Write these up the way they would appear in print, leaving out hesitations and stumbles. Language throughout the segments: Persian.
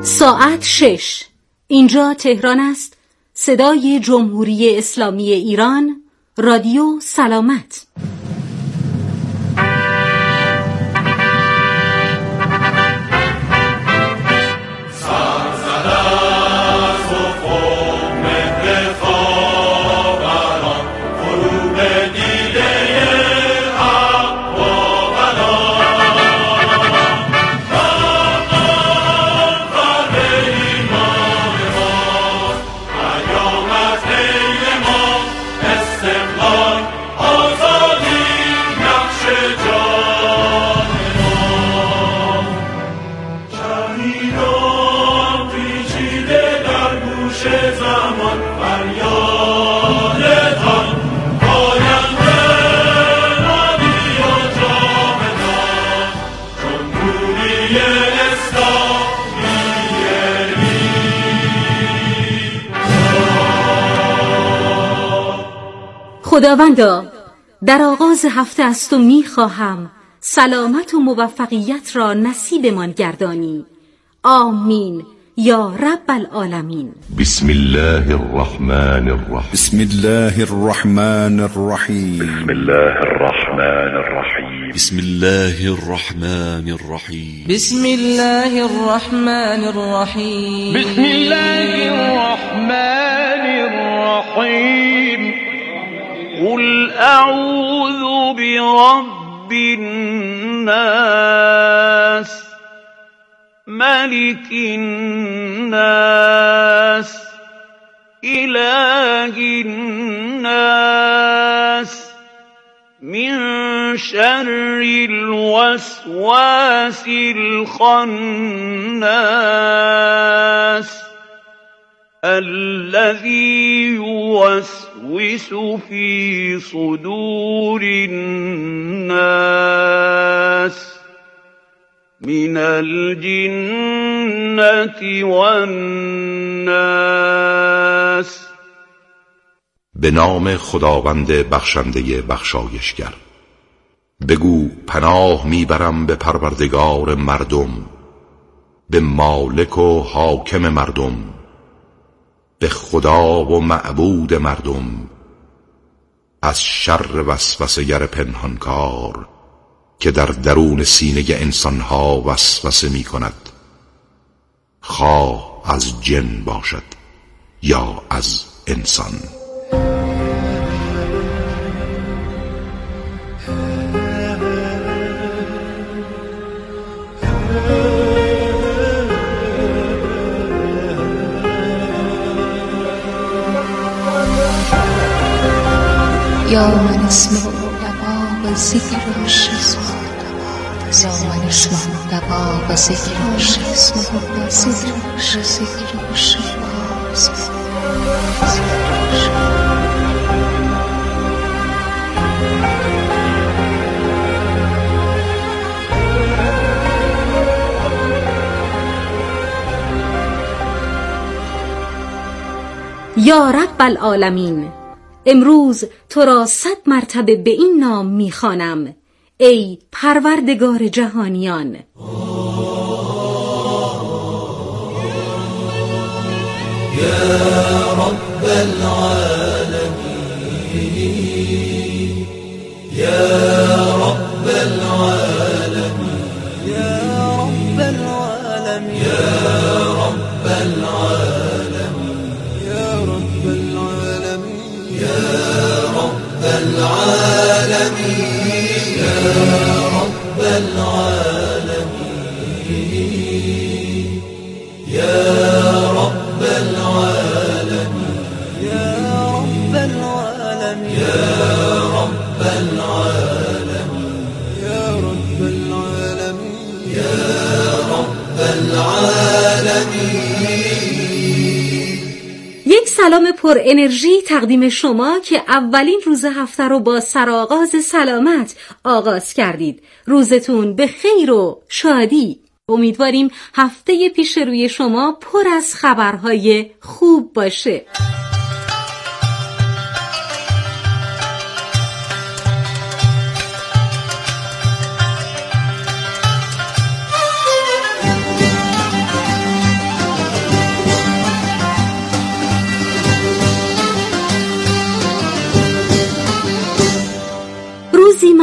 ساعت 6. اینجا تهران است. صدای جمهوری اسلامی ایران، رادیو سلامت. خداوندا، در آغاز هفته از تو می‌خواهم سلامت و موفقیت را نصیبمان گردانی. آمین یا رب العالمین. بسم الله الرحمن الرحیم. بسم الله الرحمن الرحیم. بسم الله الرحمن الرحیم. بسم الله الرحمن الرحیم. بسم الله الرحمن الرحیم. بسم الله الرحمن الرحیم. قل اعوذ برب الناس ملك الناس اله الناس من شر الوسواس الخناس الذي يوسوس في صدور الناس من الجنة والناس. به نام خداوند بخشنده بخشایشگر. بگو پناه میبرم به پروردگار مردم، به مالک و حاکم مردم، به خدا و معبود مردم، از شر وسوسه‌گر پنهانکار که در درون سینه انسانها وسوسه می کند، خواه از جن باشد یا از انسان. یا من اسمه دباغ ذکر و شسم، یا من اسمه دباغ ذکر و شسم، ذکر و شسم. یا رب العالمین، امروز تو را 100 مرتبه به این نام میخوانم: ای پروردگار جهانیان. یا رب العالمین، یا رب العالمین، یا رب العالمین، یا رب العالمین، یا رب العالمین، یا رب العالمین، یا رب العالمین، یا رب العالمین، یا رب العالمین، یا رب العالمین، یا رب العالمین، یا رب العالمین. یک سلام پر انرژی تقدیم شما که اولین روز هفته رو با سرآغاز سلامت آغاز کردید. روزتون به خیر و شادی. امیدواریم هفته پیش روی شما پر از خبرهای خوب باشه.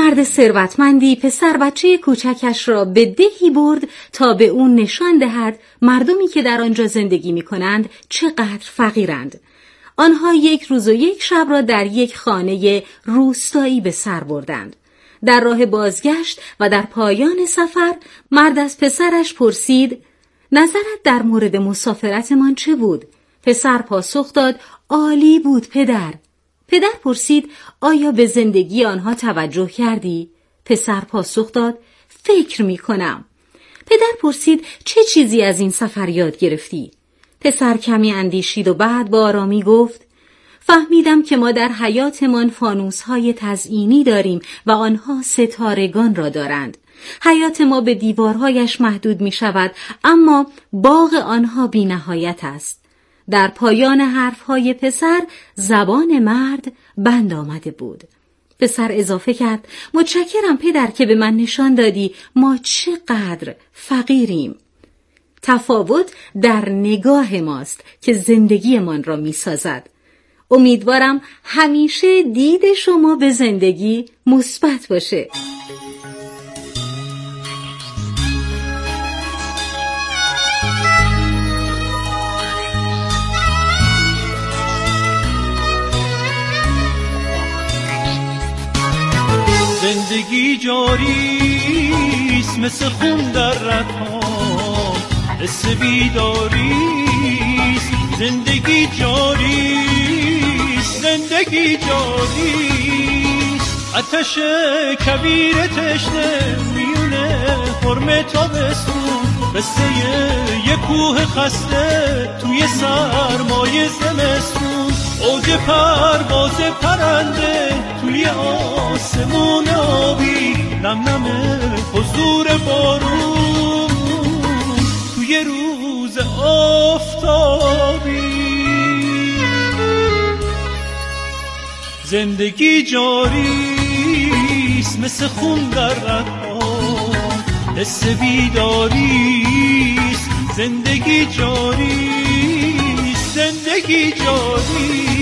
مرد ثروتمندی پسر بچه کوچکش را به دهی برد تا به اون نشان دهد مردمی که در آنجا زندگی می کنند چقدر فقیرند. آنها یک روز و یک شب را در یک خانه روستایی به سر بردند. در راه بازگشت و در پایان سفر مرد از پسرش پرسید: نظرت در مورد مسافرتمان چه بود؟ پسر پاسخ داد: عالی بود پدر. پدر پرسید: آیا به زندگی آنها توجه کردی؟ پسر پاسخ داد: فکر می کنم. پدر پرسید: چه چیزی از این سفر یاد گرفتی؟ پسر کمی اندیشید و بعد با آرامی گفت: فهمیدم که ما در حیاتمان فانوس‌های تزئینی داریم و آنها ستارگان را دارند. حیات ما به دیوارهایش محدود می شود، اما باغ آنها بی نهایت است. در پایان حرفهای پسر زبان مرد بند آمده بود. پسر اضافه کرد: متشکرم پدر که به من نشان دادی ما چقدر فقیریم. تفاوت در نگاه ماست که زندگیمان را می سازد. امیدوارم همیشه دید شما به زندگی مثبت باشه. زندگی جاریست مثل خون در رگ‌ها، حس بیداریست. زندگی جاریست، زندگی جاریست. آتش کبیر تشنه میونه حرم تابستون، قصه یه کوه خسته توی سرمای زمستون. اوج پرواز پرنده توی آسمون آبی، نم نم حضور بارون توی روز آفتابی. زندگی جاریست مثل خون در رگ‌ها، حس بیداریست. زندگی جاریست، زندگی جاریست.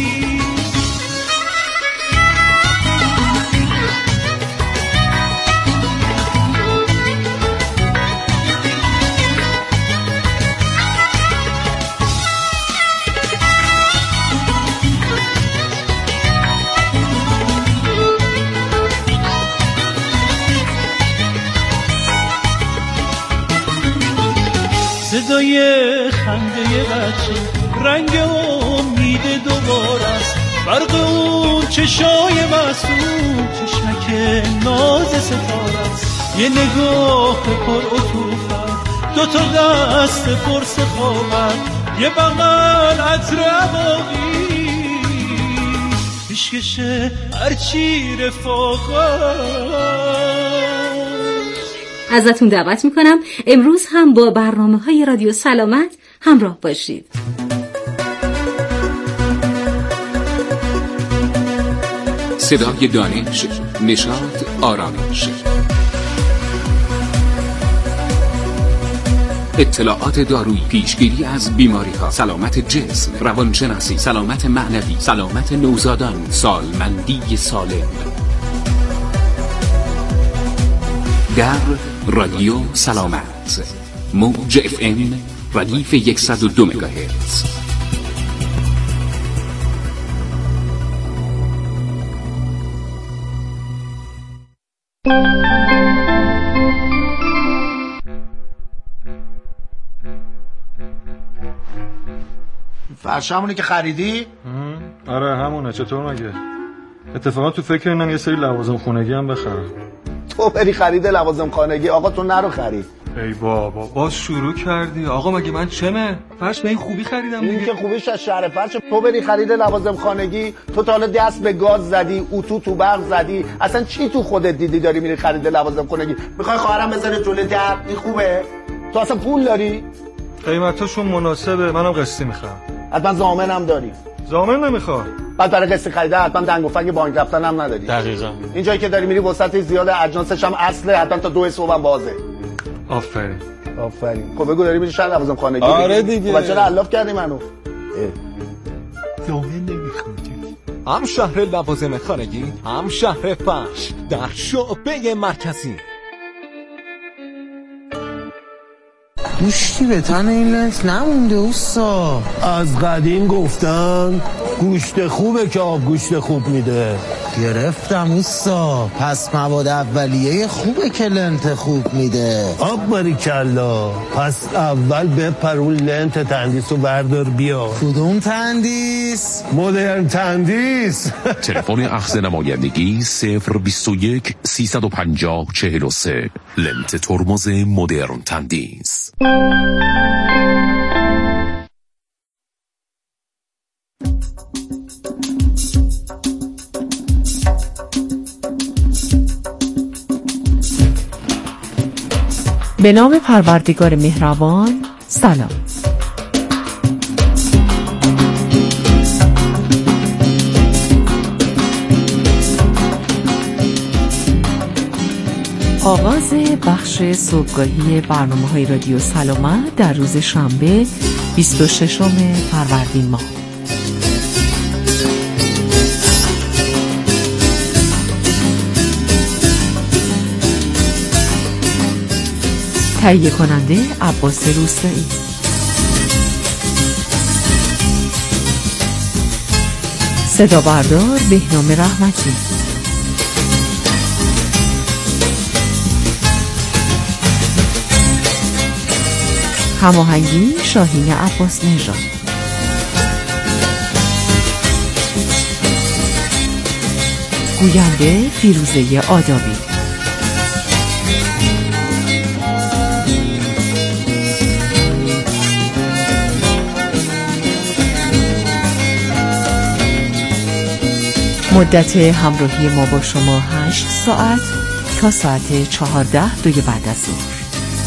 صدای خنده بچه، رنگ امید دوباره است. برق اون چشای معصوم، چشمک ناز ستاره است. یه نگاه پر عطوفت، دوتا دست پر سخاوت، یه بغل عطر عباقی، پیشکش هرچی رفاقت. ازتون دعوت میکنم امروز هم با برنامه‌های رادیو سلامت همراه باشید. صدای دانش، نشاط، آرامش. اطلاعات دارویی، پیشگیری از بیماری‌ها، سلامت جسم، روانشناسی، سلامت معنوی، سلامت نوزادان، سالمندی سالم. در رادیو سلامت، موج FM ردیف 102 مگاهرتز. فرشمونه که خریدی؟ آره همونه. چطور مگه؟ اتفاقا تو فکر اینم یه سری لوازم خونگی هم بخرم. تو بری خرید لوازم خانگی، آقا تو نرو خرید. ای بابا باز شروع کردی. آقا مگه من چمه؟ فرش به این خوبی خریدم دیگه. این که خوبیش از شهر فرش. تو بری خرید لوازم خانگی، تو تا حالا دست به گاز زدی، اتو تو برق زدی، اصلا چی تو خودت دیدی داری میری خرید لوازم خانگی؟ میخوای خواهرم بذاره جلوی در؟ این خوبه؟ تو اصلا پول داری؟ قیمتاشون مناسبه، منم قسطی میخوام. حتما ضامنم داری؟ ضامن نمیخوام. بعد برای قسط خریده حتما دنگ و فنگ بانک رفتن هم نداری. دقیقاً. این جایی که داری میری وسط زیاد، اجناسش هم اصله، حتما تا 2 صبح هم بازه. آفرین. خب بگو داری میری شهر لوازم خانگی؟ آره دیگه. خب چرا الاف کردی منو؟ ضامن نمیخوام. هم شهر لوازم خانگی، هم شهر فرش، در شعبه مرکزی. گوشتی به تن این لنت نمونده اوستا. از قدیم گفتن گوشت خوبه که آب گوشت خوب میده. گرفتم اوستا. پس مواد اولیه خوبه که لنت خوب میده. آب باریکلا. پس اول بپر اون لنت تندیس رو بردار بیا. کدوم تندیس؟ مدرن تندیس. تلفن اخذ نمایندگی 021 350 43. لنت ترمز مدرن تندیس. به نام پروردگار مهربان. سلام. آغاز بخش صبحگاهی برنامه‌های رادیو سلامت در روز شنبه 26 فروردین ماه. تهیه کننده عباس روستایی. صدا بردار بهنام رحمتی. هماهنگی شاهین عباس نژاد. گوینده فیروزه آدابی. مدت همراهی ما با شما 8 ساعت تا ساعت 14 دوی بعد از ظهر.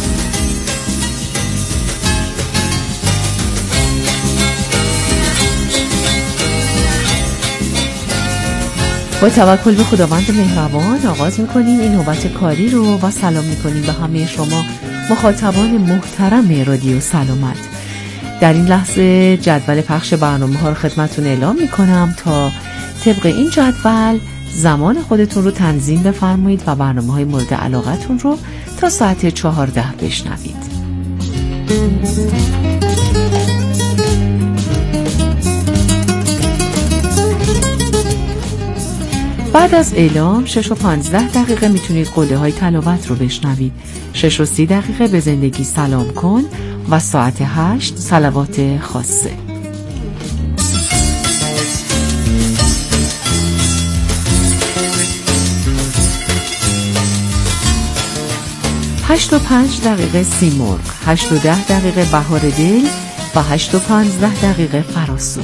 با توکل به خداوند مهربان آغاز میکنیم این نوبت کاری رو و سلام میکنیم به همه شما مخاطبان محترم رادیو سلامت. در این لحظه جدول پخش برنامه ها رو خدمتون اعلام میکنم تا طبق این جدول زمان خودتون رو تنظیم بفرمایید و برنامه های مورد علاقتون رو تا ساعت 14 بشنوید. بعد از اعلام 6 و 15 دقیقه میتونید قله های تلاوت رو بشنوید. 6 و 30 دقیقه به زندگی سلام کن و ساعت 8 صلوات خاصه. 8 و 5 دقیقه سیمرغ، 8 و 10 دقیقه بهار دل و 8 و 15 دقیقه فراسو.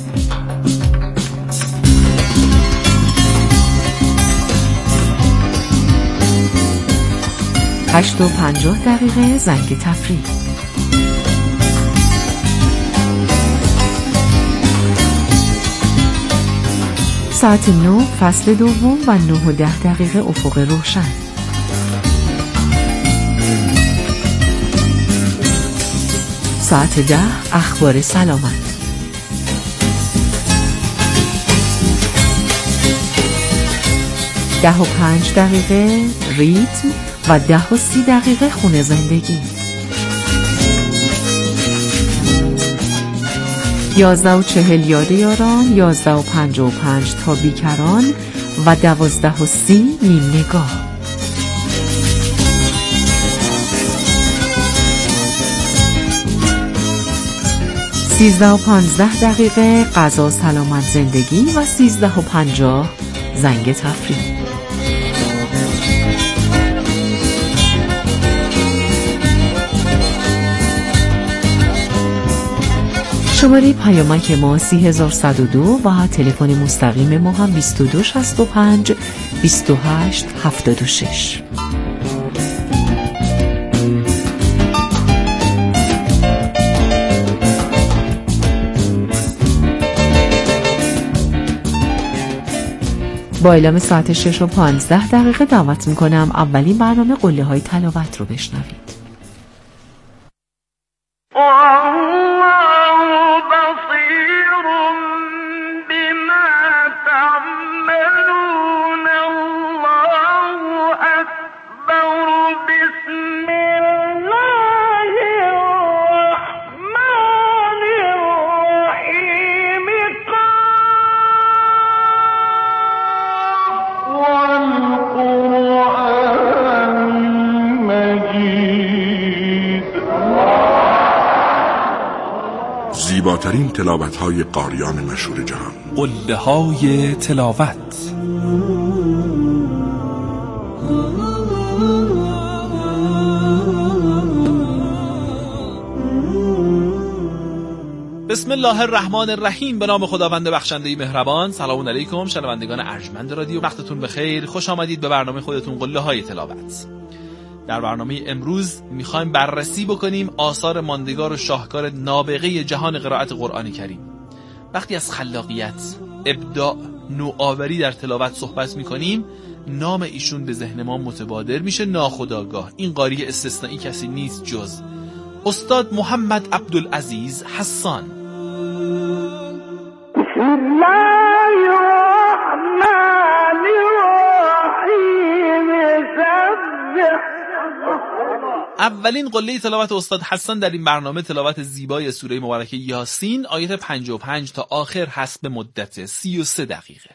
8 و 50 دقیقه زنگ تفریح. ساعت 9 فصل دوم و 9 و 10 دقیقه افق روشن. ساعت 10 اخبار سلامت. 10 و 5 دقیقه ریتم و 10 و 30 دقیقه خونه زندگی. 11 و 40 یاد یاران، 11 و 55 تا بیکران و 12 و 30 نیم نگاه. 13 و 15 دقیقه غذا سلامت زندگی و 13 و 50 زنگ تفریح. شماره پیامک ما 30102 و تلفن مستقیم ما هم 2265 28 76. با اعلام ساعت 6 و 15 دقیقه دعوت میکنم اولین برنامه قله های تلاوت رو بشنوید. والله بصير بما زیباترین تلاوت‌های قاریان مشهور جهان، قله‌های تلاوت. بسم الله الرحمن الرحیم. به نام خداوند بخشنده مهربان. سلام علیکم شنوندگان ارجمند رادیو، وقتتون بخیر. خوش آمدید به برنامه خودتون قله‌های تلاوت. در برنامه امروز میخوایم بررسی بکنیم آثار ماندگار و شاهکار نابغه جهان قرائت قرآن کریم. وقتی از خلاقیت، ابداع، نوآوری در تلاوت صحبت میکنیم، نام ایشون به ذهن ما متبادر میشه ناخودآگاه. این قاری استثنایی کسی نیست جز استاد محمد عبدالعزیز حسان. بسم الله الرحمن الرحیم. اولین قله تلاوت استاد حسان در این برنامه تلاوت زیبای سوره مبارکه یاسین، آیه 55 تا آخر هست به مدت 33 دقیقه.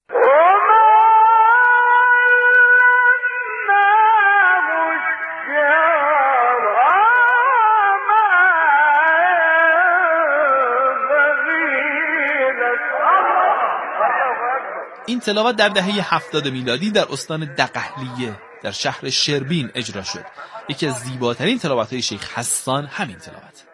این تلاوت در دهه 70 میلادی در استان دقهلیه در شهر شربین اجرا شد. یکی از زیباترین تلاوت‌های شیخ حسان همین تلاوت.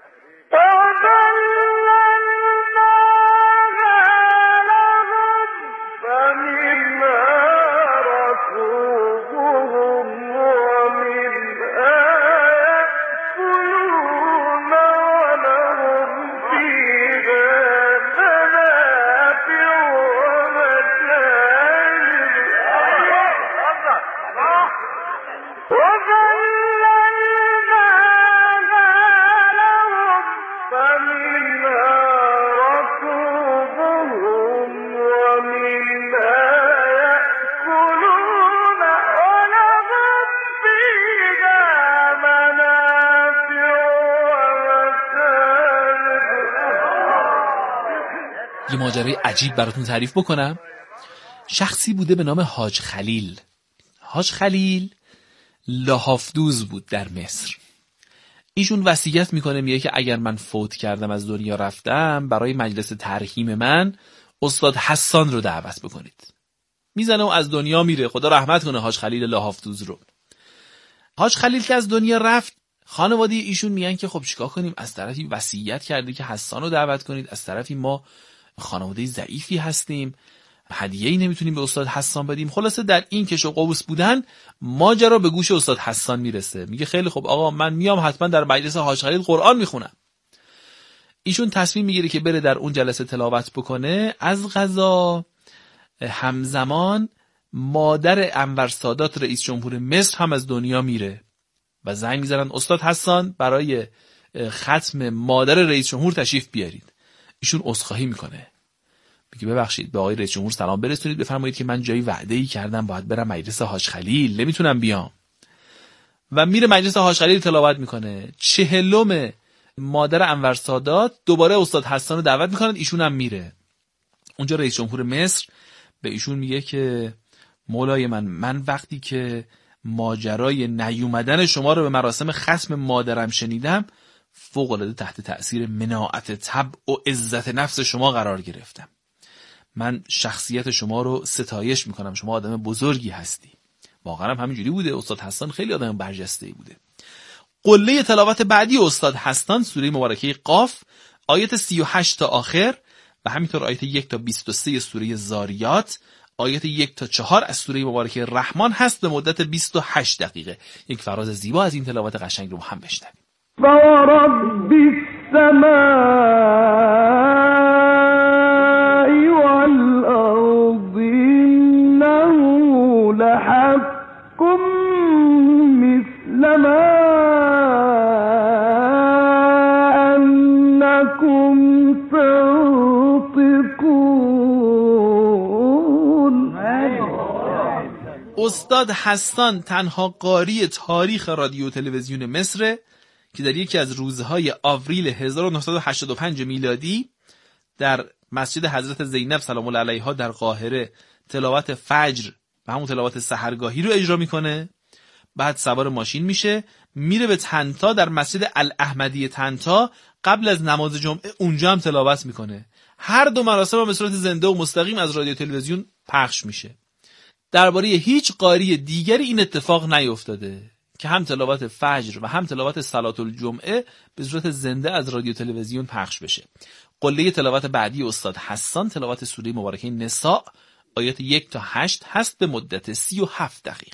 یه ماجرای عجیب براتون تعریف بکنم. شخصی بوده به نام حاج خلیل. حاج خلیل لاحافدوز بود در مصر. ایشون وصیت میکنه، میگه که اگر من فوت کردم، از دنیا رفتم، برای مجلس ترحیم من استاد حسان رو دعوت بکنید. میزنه و از دنیا میره. خدا رحمت کنه حاج خلیل لاحافدوز رو. حاج خلیل که از دنیا رفت، خانواده ایشون میگن که خب چیکار کنیم؟ از طرفی وصیت کرده که حسان رو دعوت کنید، از طرفی ما خانواده ضعیفی هستیم، هدیه‌ای نمیتونیم به استاد حسان بدیم. خلاصه در این کش و قوس بودن ماجرا به گوش استاد حسان میرسه. میگه خیلی خب آقا، من میام حتما در مجلس حاج خلیل قرآن میخونم. ایشون تصمیم میگیره که بره در اون جلسه تلاوت بکنه. از قضا همزمان مادر انور سادات رئیس جمهور مصر هم از دنیا میره و زنگ میزنن استاد حسان برای ختم مادر رئیس جمهور تشریف بیارید. ایشون عذرخواهی میکنه، میگه ببخشید به آقای رئیس جمهور سلام برسونید، بفرمایید که من جایی وعده‌ای کردم باید برم مجلس حاج خلیل، نمیتونم بیام. و میره مجلس حاج خلیل تلاوت میکنه. 40م مادر انور سادات دوباره استاد حسان رو دعوت میکنه، ایشون هم میره. اونجا رئیس جمهور مصر به ایشون میگه که مولای من وقتی که ماجرای نیومدن شما رو به مراسم ختم مادرم شنیدم، فوق‌العاده تحت تأثیر مناعت طبع و عزت نفس شما قرار گرفتم. من شخصیت شما رو ستایش میکنم، شما آدم بزرگی هستی. واقعا هم همینجوری بوده. استاد حسان خیلی آدم برجسته‌ای بوده. قله تلاوت بعدی استاد حسان سوره مبارکه قاف، آیت 38 تا آخر و همینطور آیت 1 تا 23 سوره زاریات، آیت 1 تا 4 از سوره مبارکه رحمان هست به مدت 28 دقیقه. یک فراز زیبا از این تلاوت قشنگ رو هم بشنویم. فَرَبِّ السَّمَاءِ وَالْأَرْضِ إِنَّهُ لَحَقٌّ مِثْلَ مَا أَنَّكُمْ تَنطِقُونَ. استاد حسان تنها قاری تاریخ رادیو و تلویزیون مصر که در یکی از روزهای آوریل 1985 میلادی در مسجد حضرت زینب سلام الله علیها در قاهره تلاوت فجر و همون تلاوت سحرگاهی رو اجرا میکنه. بعد سوار ماشین میشه میره به طنطا، در مسجد الاحمدی طنطا قبل از نماز جمعه اونجا هم تلاوت میکنه. هر دو مراسم به صورت زنده و مستقیم از رادیو تلویزیون پخش میشه. درباره هیچ قاری دیگری این اتفاق نیفتاده که هم تلاوت فجر و هم تلاوت صلات الجمعه به صورت زنده از رادیو تلویزیون پخش بشه. قله تلاوت بعدی استاد حسان تلاوت سوره مبارکه نساء آیات 1 تا 8 هست به مدت 37 دقیقه.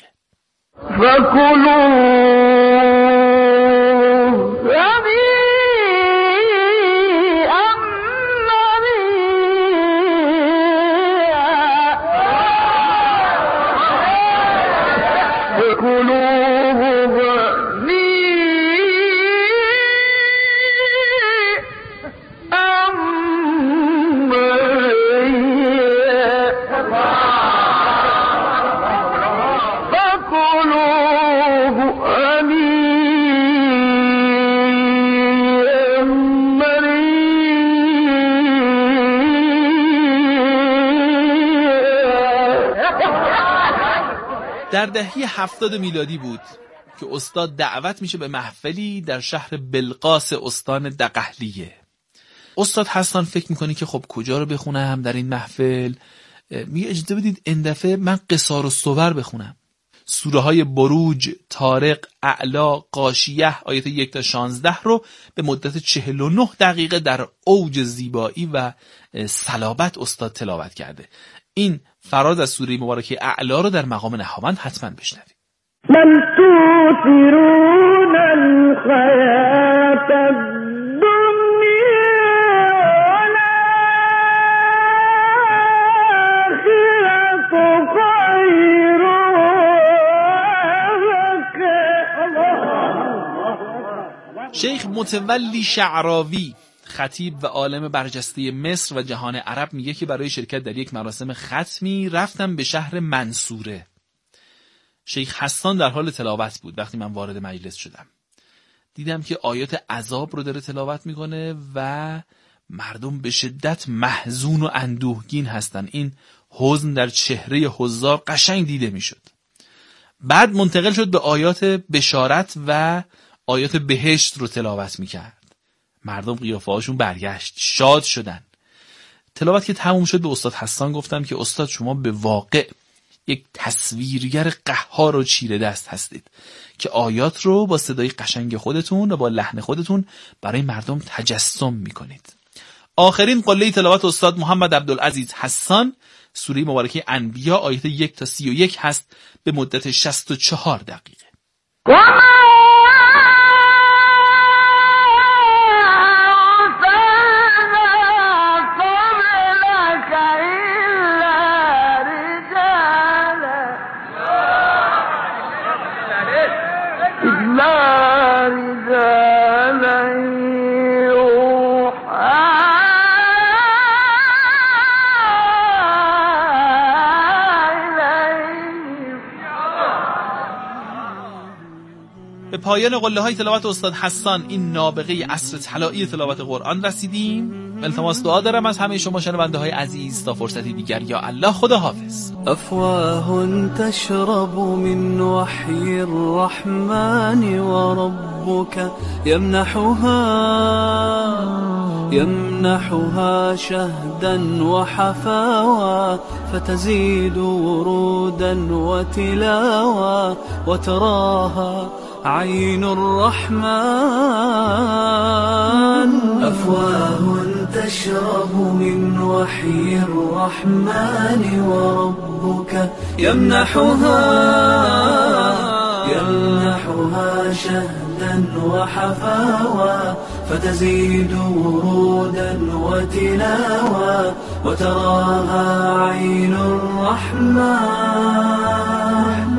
در دهه 70 میلادی بود که استاد دعوت میشه به محفلی در شهر بلقاس استان دقهلیه. استاد حسان فکر میکنه که خب کجا رو بخونم در این محفل؟ میگه اجازه بدید این دفعه من قصار و صور بخونم. سوره های بروج، طارق، اعلا، غاشیه آیات 1 تا 16 رو به مدت 49 دقیقه در اوج زیبایی و صلابت استاد تلاوت کرده. این فراز از سوره مبارکه اعلا رو در مقام نهاوند حتما بشنوید. من توثرون الحیات الدنیا والآخرة خیر لک. شیخ متولی شعراوی خطیب و عالم برجسته مصر و جهان عرب میگه که برای شرکت در یک مراسم ختمی رفتم به شهر منصوره. شیخ حسان در حال تلاوت بود. وقتی من وارد مجلس شدم دیدم که آیات عذاب رو داره تلاوت میکنه و مردم به شدت محزون و اندوهگین هستن. این حزن در چهره حضار قشنگ دیده میشد. بعد منتقل شد به آیات بشارت و آیات بهشت رو تلاوت میکرد. مردم قیافه هاشون برگشت، شاد شدن. تلاوت که تموم شد به استاد حسان گفتم که استاد شما به واقع یک تصویرگر قهار و چیره دست هستید که آیات رو با صدای قشنگ خودتون و با لحن خودتون برای مردم تجسم میکنید. آخرین قله تلاوت استاد محمد عبدالعزیز حسان سوره مبارکه انبیا آیات 1 تا 31 هست به مدت 64 دقیقه. به پایان قله های تلاوت استاد حسان این نابغه عصر طلایی تلاوت قرآن رسیدیم. التماس دعا دارم از همه شما شنونده های عزیز تا فرصتی دیگر. یا الله، خدا حافظ. افواه تشرب من وحی الرحمن و ربك يمنحها شهدا وحفاوى فتزيد ورودا وتلاوى وتراها عين الرحمن. أفواه تشرب من وحي الرحمن وربك يمنحها شهدا وحفاوى فتزيد ورودا وتلاوى وتراها عين الرحمن.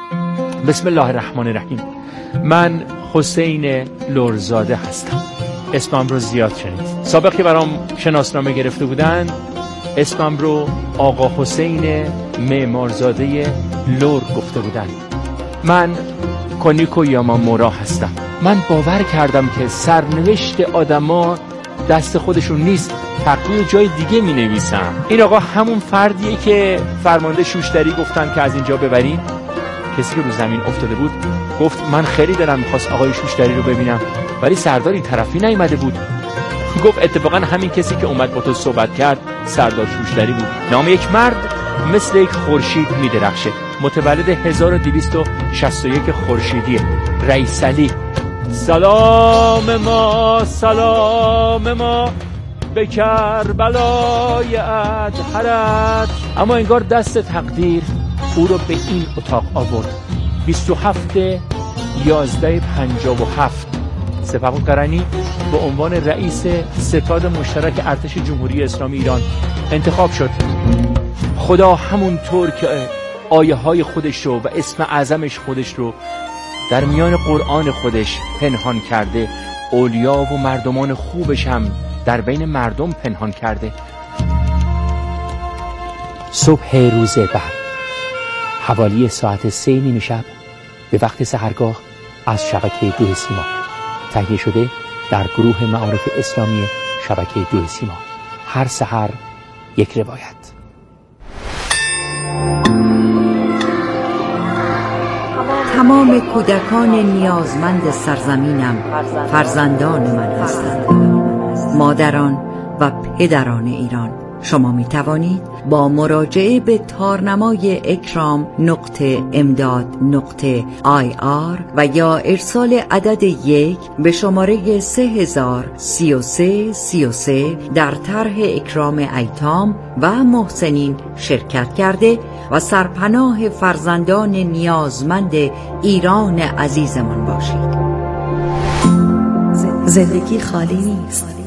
بسم الله الرحمن الرحیم. من حسین لرزاده هستم. اسمم رو زیاد شنید. سابق که برام شناسنامه گرفته بودن اسمم رو آقا حسین معمارزاده لور گفته بودن. من کونیکو یامامورا هستم. من باور کردم که سرنوشت آدما دست خودشون نیست، تقدیر جای دیگه می نویسم. این آقا همون فردیه که فرمانده شوشتری گفتن که از اینجا ببرین. کسی که رو زمین افتاده بود گفت من خیلی دلم میخواست آقای شوشتری رو ببینم، ولی سردار این طرفی نیومده بود. گفت اتفاقا همین کسی که اومد با تو صحبت کرد سردار شوشتری بود. نام یک مرد مثل یک خورشید میدرخشه. متولد 1261 خورشیدی. رئیس علی. سلام ما به کربلای ادهرت. اما انگار دست تقدیر او رو به این اتاق آورد. 27/11/57 سپهبد به عنوان رئیس ستاد مشترک ارتش جمهوری اسلامی ایران انتخاب شد. خدا همونطور که آیه های خودش رو و اسم اعظمش خودش رو در میان قرآن خودش پنهان کرده، اولیا و مردمان خوبش هم در بین مردم پنهان کرده. صبح روز بعد حوالی ساعت 3 شب به وقت سحرگاه از شبکه 2 سیما تهیه شده در گروه معارف اسلامی شبکه 2 سیما. هر سحر یک روایت. تمام کودکان نیازمند سرزمینم فرزندان من هستند. مادران و پدران ایران، شما می توانید با مراجعه به تارنمای ekram.imdad.ir و یا ارسال عدد 1 به شماره 3033 در طرح اکرام ایتام و محسنین شرکت کرده و سرپناه فرزندان نیازمند ایران عزیزمان باشید. زندگی خالی نیست.